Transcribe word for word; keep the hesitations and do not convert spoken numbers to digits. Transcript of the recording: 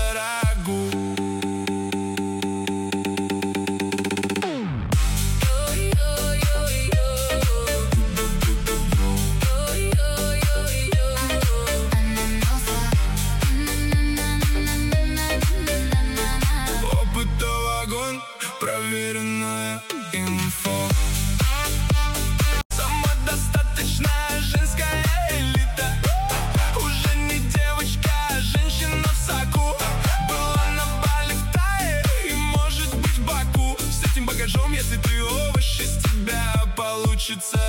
рагу. Опытов огонь, проверенная инфо. Самодостаточная женская элита. Уже не девочка, а женщина в соку. Была на Бали, в Тае и может быть в Баку. С этим багажом, если ты овощ, из тебя получится